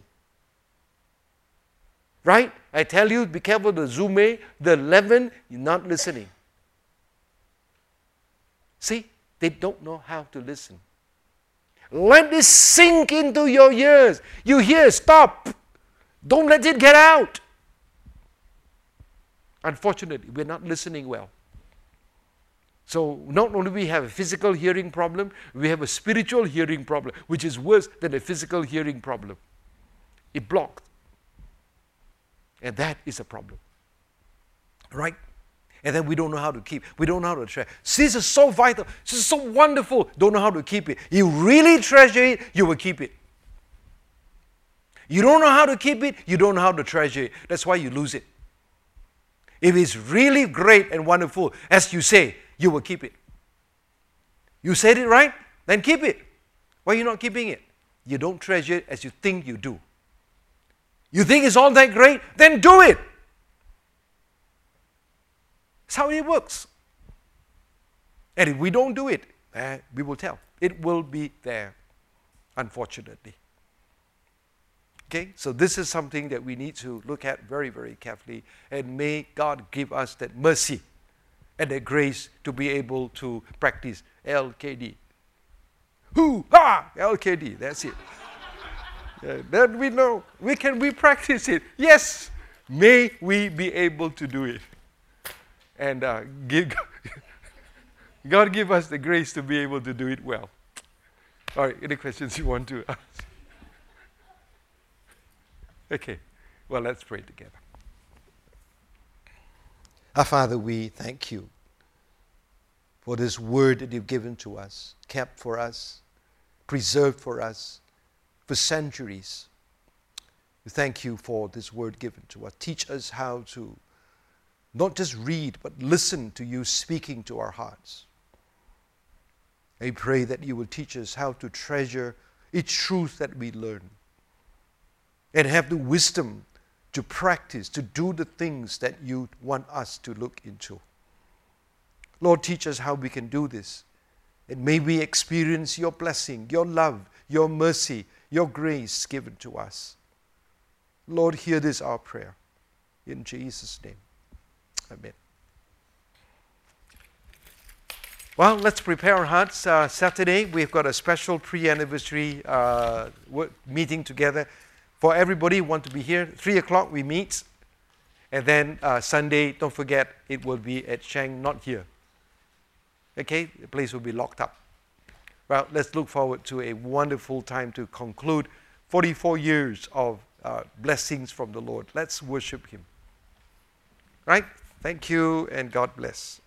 Right? I tell you, be careful, the Zume, the 11, you're not listening. See, they don't know how to listen. Let this sink into your ears. You hear, stop. Don't let it get out. Unfortunately, we're not listening well. So not only we have a physical hearing problem, we have a spiritual hearing problem, which is worse than a physical hearing problem. It blocked. And that is a problem. Right? And then we don't know how to keep. We don't know how to treasure. This is so vital. This is so wonderful. Don't know how to keep it. You really treasure it, you will keep it. You don't know how to keep it, you don't know how to treasure it. That's why you lose it. If it's really great and wonderful, as you say, you will keep it. You said it right? Then keep it. Why are you not keeping it? You don't treasure it as you think you do. You think it's all that great? Then do it. That's how it works. And if we don't do it, we will tell. It will be there, unfortunately. Okay, so this is something that we need to look at very, very carefully. And may God give us that mercy and that grace to be able to practice LKD. Who? Ha! LKD. That's it. Then we know. We practice it. Yes. May we be able to do it. And God give us the grace to be able to do it well. All right, any questions you want to ask? Okay, well, let's pray together. Our Father, we thank you for this word that you've given to us, kept for us, preserved for us for centuries. We thank you for this word given to us. Teach us how to not just read, but listen to you speaking to our hearts. I pray that you will teach us how to treasure each truth that we learn and have the wisdom to practice, to do the things that you want us to look into. Lord, teach us how we can do this. And may we experience your blessing, your love, your mercy, your grace given to us. Lord, hear this our prayer. In Jesus' name. Amen. Well, let's prepare our hearts. Saturday, we've got a special pre-anniversary meeting together. For everybody who want to be here, 3 o'clock we meet. And then Sunday, don't forget, it will be at Sheng, not here. Okay? The place will be locked up. Well, let's look forward to a wonderful time to conclude 44 years of blessings from the Lord. Let's worship Him. Right? Thank you, and God bless.